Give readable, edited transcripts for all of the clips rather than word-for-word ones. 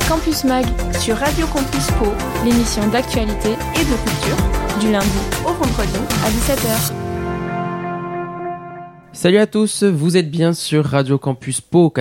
Campus Mag sur Radio Campus Pau, l'émission d'actualité et de culture, du lundi au vendredi à 17h. Salut à tous, vous êtes bien sur Radio Campus Pau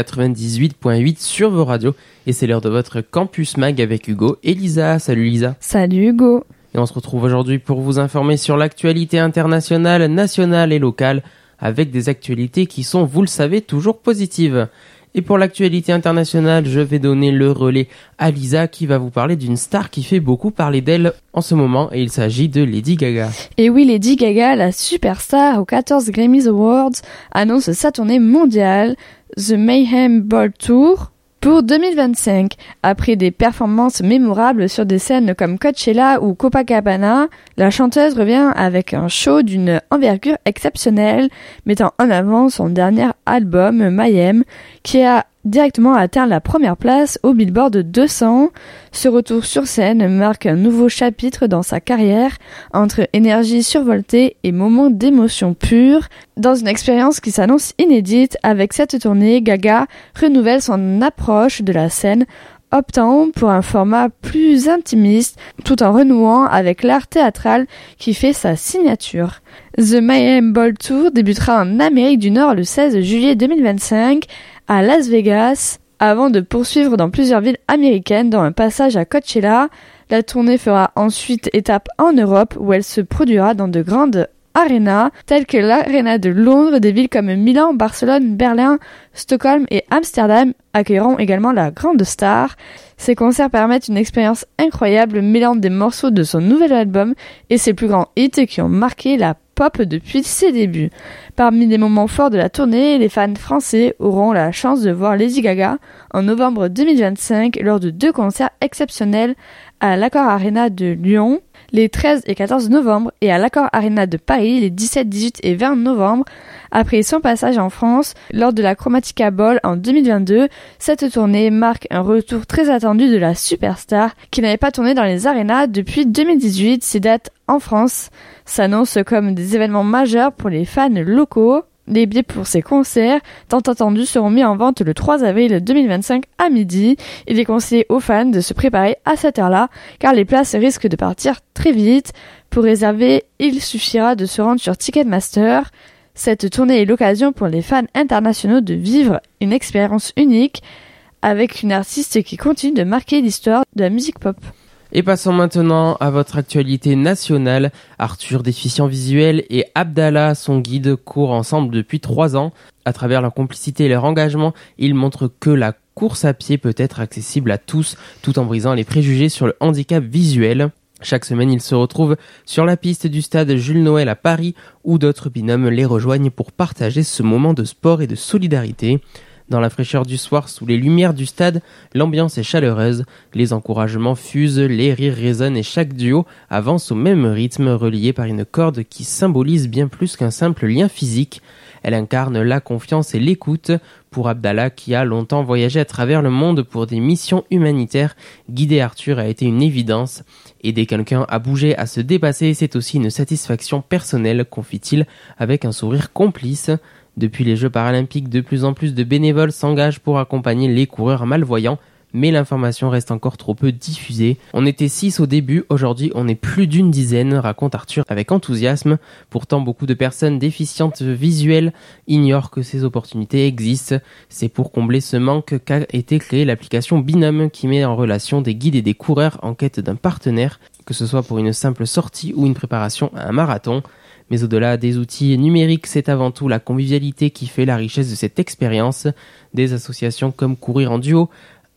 98.8 sur vos radios et c'est l'heure de votre Campus Mag avec Hugo et Lisa. Salut Lisa. Salut Hugo. Et on se retrouve aujourd'hui pour vous informer sur l'actualité internationale, nationale et locale avec des actualités qui sont, vous le savez, toujours positives. Et pour l'actualité internationale, je vais donner le relais à Lisa qui va vous parler d'une star qui fait beaucoup parler d'elle en ce moment et il s'agit de Lady Gaga. Et oui, Lady Gaga, la superstar aux 14 Grammy Awards, annonce sa tournée mondiale, The Mayhem Ball Tour, pour 2025. Après des performances mémorables sur des scènes comme Coachella ou Copacabana, la chanteuse revient avec un show d'une envergure exceptionnelle, mettant en avant son dernier album, Mayhem, qui a directement atteint la première place au Billboard 200. Ce retour sur scène marque un nouveau chapitre dans sa carrière, entre énergie survoltée et moments d'émotion pure. Dans une expérience qui s'annonce inédite, avec cette tournée, Gaga renouvelle son approche de la scène, optant pour un format plus intimiste, tout en renouant avec l'art théâtral qui fait sa signature. The Mayhem Ball Tour débutera en Amérique du Nord le 16 juillet 2025 à Las Vegas, avant de poursuivre dans plusieurs villes américaines, dont un passage à Coachella. La tournée fera ensuite étape en Europe, où elle se produira dans de grandes arénas, telles que l'Arena de Londres. Des villes comme Milan, Barcelone, Berlin, Stockholm et Amsterdam accueilleront également la grande star. Ces concerts permettent une expérience incroyable, mêlant des morceaux de son nouvel album et ses plus grands hits qui ont marqué la pop depuis ses débuts. Parmi les moments forts de la tournée, les fans français auront la chance de voir Lady Gaga en novembre 2025 lors de 2 concerts exceptionnels à l'Accor Arena de Lyon les 13 et 14 novembre et à l'Accor Arena de Paris les 17, 18 et 20 novembre. Après son passage en France lors de la Chromatica Ball en 2022, cette tournée marque un retour très attendu de la superstar qui n'avait pas tourné dans les arénas depuis 2018. Ces dates en France s'annoncent comme des événements majeurs pour les fans locaux. Les billets pour ces concerts, tant attendus, seront mis en vente le 3 avril 2025 à midi. Il est conseillé aux fans de se préparer à cette heure-là, car les places risquent de partir très vite. Pour réserver, il suffira de se rendre sur Ticketmaster. Cette tournée est l'occasion pour les fans internationaux de vivre une expérience unique avec une artiste qui continue de marquer l'histoire de la musique pop. Et passons maintenant à votre actualité nationale. Arthur, déficient visuel, et Abdallah, son guide, courent ensemble depuis 3 ans. À travers leur complicité et leur engagement, ils montrent que la course à pied peut être accessible à tous, tout en brisant les préjugés sur le handicap visuel. Chaque semaine, ils se retrouvent sur la piste du stade Jules Noël à Paris, où d'autres binômes les rejoignent pour partager ce moment de sport et de solidarité. Dans la fraîcheur du soir, sous les lumières du stade, l'ambiance est chaleureuse, les encouragements fusent, les rires résonnent et chaque duo avance au même rythme, relié par une corde qui symbolise bien plus qu'un simple lien physique. Elle incarne la confiance et l'écoute. Pour Abdallah, qui a longtemps voyagé à travers le monde pour des missions humanitaires, guider Arthur a été une évidence. Aider quelqu'un à bouger, à se dépasser, c'est aussi une satisfaction personnelle, confie-t-il avec un sourire complice. Depuis les Jeux paralympiques, de plus en plus de bénévoles s'engagent pour accompagner les coureurs malvoyants, mais l'information reste encore trop peu diffusée. On était 6 au début, aujourd'hui on est plus d'une dizaine, raconte Arthur avec enthousiasme. Pourtant, beaucoup de personnes déficientes visuelles ignorent que ces opportunités existent. C'est pour combler ce manque qu'a été créée l'application Binôme, qui met en relation des guides et des coureurs en quête d'un partenaire, que ce soit pour une simple sortie ou une préparation à un marathon. Mais au-delà des outils numériques, c'est avant tout la convivialité qui fait la richesse de cette expérience. Des associations comme Courir en duo,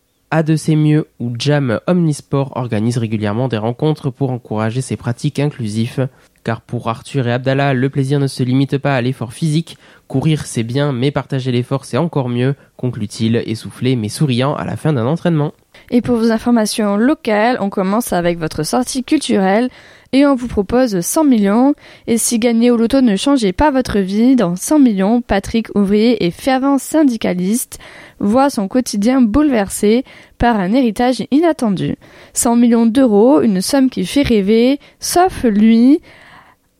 A de c'est mieux ou Jam Omnisport organisent régulièrement des rencontres pour encourager ces pratiques inclusives. Car pour Arthur et Abdallah, le plaisir ne se limite pas à l'effort physique. Courir c'est bien, mais partager l'effort c'est encore mieux, conclut-il, essoufflé mais souriant à la fin d'un entraînement. Et pour vos informations locales, on commence avec votre sortie culturelle et on vous propose 100 millions. Et si gagner au loto ne changeait pas votre vie, dans 100 millions, Patrick, ouvrier et fervent syndicaliste, voit son quotidien bouleversé par un héritage inattendu. 100 millions d'euros, une somme qui fait rêver, sauf lui.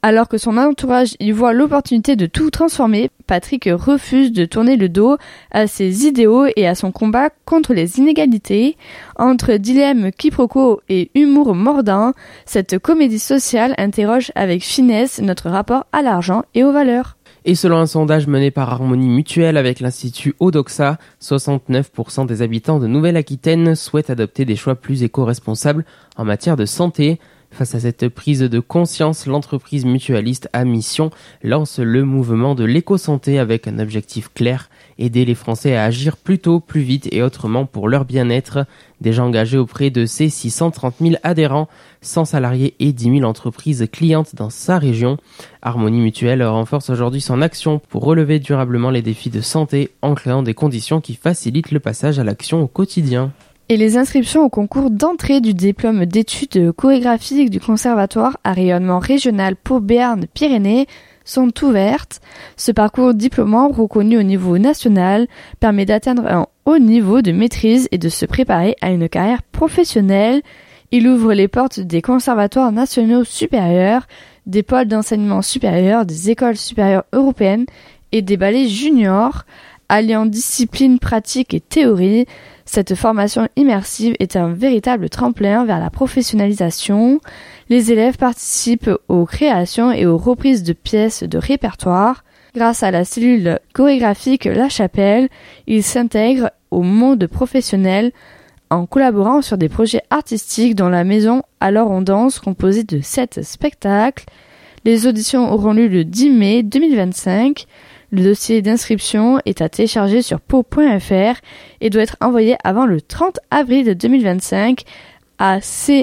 Alors que son entourage y voit l'opportunité de tout transformer, Patrick refuse de tourner le dos à ses idéaux et à son combat contre les inégalités. Entre dilemme quiproquo et humour mordant, cette comédie sociale interroge avec finesse notre rapport à l'argent et aux valeurs. Et selon un sondage mené par Harmonie Mutuelle avec l'Institut Odoxa, 69% des habitants de Nouvelle-Aquitaine souhaitent adopter des choix plus éco-responsables en matière de santé. Face à cette prise de conscience, l'entreprise mutualiste à mission lance le mouvement de l'éco-santé avec un objectif clair, aider les Français à agir plus tôt, plus vite et autrement pour leur bien-être. Déjà engagé auprès de ses 630 000 adhérents, 100 salariés et 10 000 entreprises clientes dans sa région, Harmonie Mutuelle renforce aujourd'hui son action pour relever durablement les défis de santé en créant des conditions qui facilitent le passage à l'action au quotidien. Et les inscriptions au concours d'entrée du diplôme d'études chorégraphiques du Conservatoire à rayonnement régional Pau Béarn-Pyrénées sont ouvertes. Ce parcours diplômant reconnu au niveau national permet d'atteindre un haut niveau de maîtrise et de se préparer à une carrière professionnelle. Il ouvre les portes des conservatoires nationaux supérieurs, des pôles d'enseignement supérieur, des écoles supérieures européennes et des ballets juniors. Alliant discipline pratique et théorie, cette formation immersive est un véritable tremplin vers la professionnalisation. Les élèves participent aux créations et aux reprises de pièces de répertoire. Grâce à la cellule chorégraphique La Chapelle, ils s'intègrent au monde professionnel en collaborant sur des projets artistiques dans la maison Alors on danse, composée de 7 spectacles. Les auditions auront lieu le 10 mai 2025. Le dossier d'inscription est à télécharger sur pau.fr et doit être envoyé avant le 30 avril 2025 à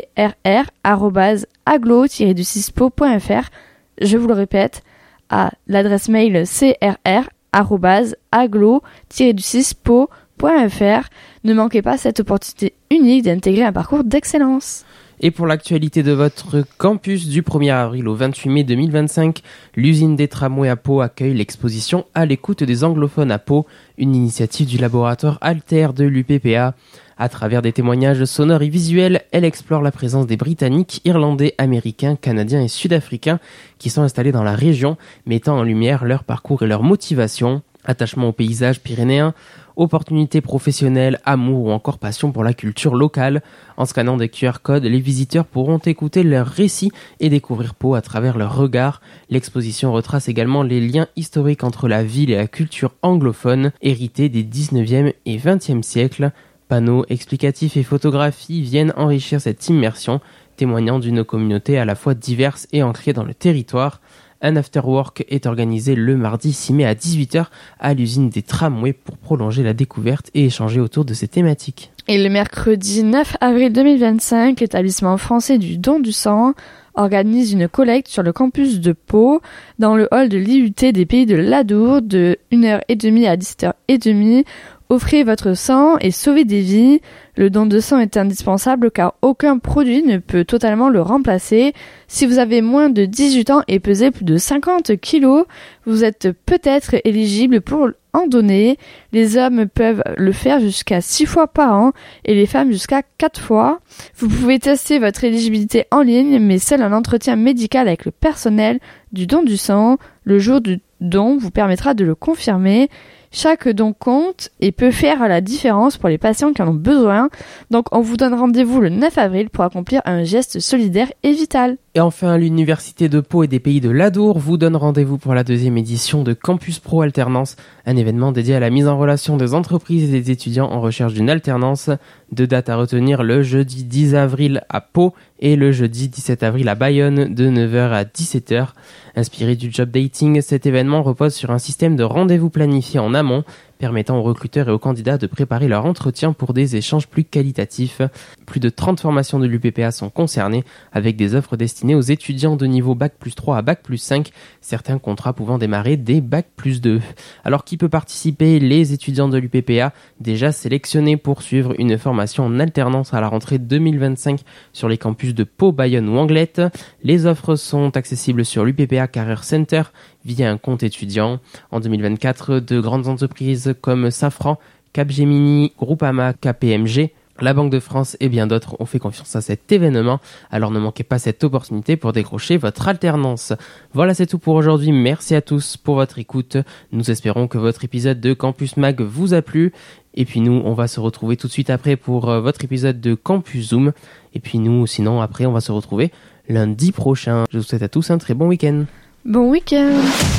crr@aglo-pau.fr. Je vous le répète, à l'adresse mail crr@aglo-pau.fr. Ne manquez pas cette opportunité unique d'intégrer un parcours d'excellence. Et pour l'actualité de votre campus, du 1er avril au 28 mai 2025, l'usine des tramways à Pau accueille l'exposition À l'écoute des anglophones à Pau, une initiative du laboratoire Alter de l'UPPA. À travers des témoignages sonores et visuels, elle explore la présence des Britanniques, Irlandais, Américains, Canadiens et Sud-Africains qui sont installés dans la région, mettant en lumière leur parcours et leur motivation. Attachement au paysage pyrénéen, opportunités professionnelles, amour ou encore passion pour la culture locale. En scannant des QR codes, les visiteurs pourront écouter leurs récits et découvrir Pau à travers leurs regards. L'exposition retrace également les liens historiques entre la ville et la culture anglophone, héritée des 19e et 20e siècles. Panneaux explicatifs et photographies viennent enrichir cette immersion, témoignant d'une communauté à la fois diverse et ancrée dans le territoire. Un afterwork est organisé le mardi 6 mai à 18h à l'usine des tramways pour prolonger la découverte et échanger autour de ces thématiques. Et le mercredi 9 avril 2025, l'établissement français du don du sang organise une collecte sur le campus de Pau dans le hall de l'IUT des Pays de l'Adour de 1h30 à 17h30. Offrez votre sang et sauvez des vies. Le don de sang est indispensable car aucun produit ne peut totalement le remplacer. Si vous avez moins de 18 ans et pesez plus de 50 kilos, vous êtes peut-être éligible pour en donner. Les hommes peuvent le faire jusqu'à 6 fois par an et les femmes jusqu'à 4 fois. Vous pouvez tester votre éligibilité en ligne, mais seul un entretien médical avec le personnel du don du sang le jour du don vous permettra de le confirmer. Chaque don compte et peut faire la différence pour les patients qui en ont besoin. Donc on vous donne rendez-vous le 9 avril pour accomplir un geste solidaire et vital. Et enfin, l'Université de Pau et des Pays de l'Adour vous donne rendez-vous pour la 2e édition de Campus Pro Alternance, un événement dédié à la mise en relation des entreprises et des étudiants en recherche d'une alternance. 2 dates à retenir, le jeudi 10 avril à Pau et le jeudi 17 avril à Bayonne de 9h à 17h. Inspiré du job dating, cet événement repose sur un système de rendez-vous planifié en amont, permettant aux recruteurs et aux candidats de préparer leur entretien pour des échanges plus qualitatifs. Plus de 30 formations de l'UPPA sont concernées, avec des offres destinées aux étudiants de niveau Bac+3 à Bac+5, certains contrats pouvant démarrer dès Bac+2. Alors qui peut participer? Les étudiants de l'UPPA, déjà sélectionnés pour suivre une formation en alternance à la rentrée 2025 sur les campus de Pau, Bayonne ou Anglet. Les offres sont accessibles sur l'UPPA Career Center via un compte étudiant. En 2024, de grandes entreprises comme Safran, Capgemini, Groupama, KPMG, La Banque de France et bien d'autres ont fait confiance à cet événement, alors ne manquez pas cette opportunité pour décrocher votre alternance. Voilà, c'est tout pour aujourd'hui. Merci à tous pour votre écoute. Nous espérons que votre épisode de Campus Mag vous a plu. Et puis nous, on va se retrouver tout de suite après pour votre épisode de Campus Zoom. Et puis nous, sinon, après, on va se retrouver lundi prochain. Je vous souhaite à tous un très bon week-end. Bon week-end.